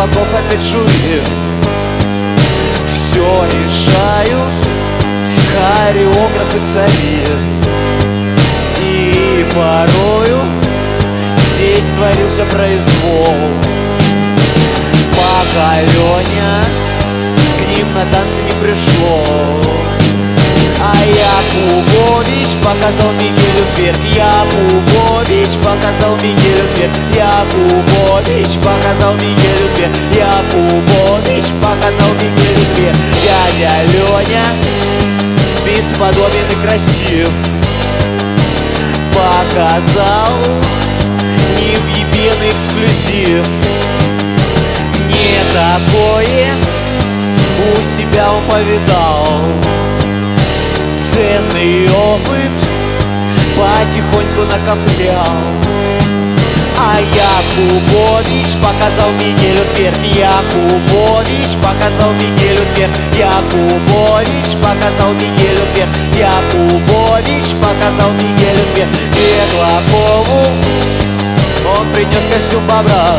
кулаков опять шумит. Все решают хореографы цари, и порою здесь творился произвол. Пока Леня к ним на танцы не пришло. А Якубович показал Мигелю дверь. Якубович показал Мигелю дверь. Якубович показал Мигелю дверь. Якубович показал Мигелю дверь. Дядя Леня бесподобен и красив показал невъебенный эксклюзив. Не такое у себя он повидал. Ценный опыт потихоньку накоплял. А Якубович показал Мигелю дверь. Якубович показал Мигелю дверь. Якубович показал Мигелю дверь. Якубович показал Мигелю дверь. Беглакову он принес костюм бобра,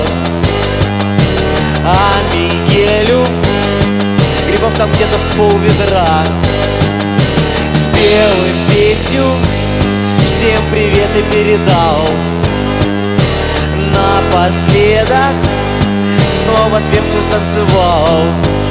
а Мигелю грибов там где-то с полведра. Спел им песню, всем привет и передал. Напоследок снова Твенцу станцевал.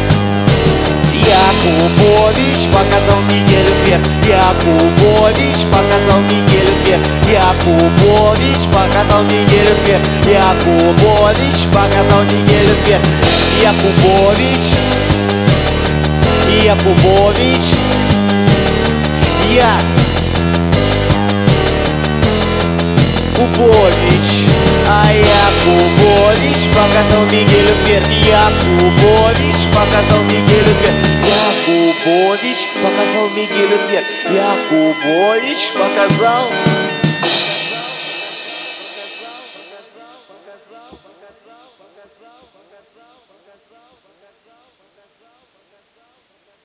Якубович показал Мигелю дверь. Якубович показал Мигелю дверь. Якубович показал Мигелю дверь. Якубович показал Мигелю дверь. Якубович, Якубович, Якубович. А Якубович показал Мигелю дверь. Якубович показал Мигелю дверь. Якубович показал Мигелю дверь. Якубович показал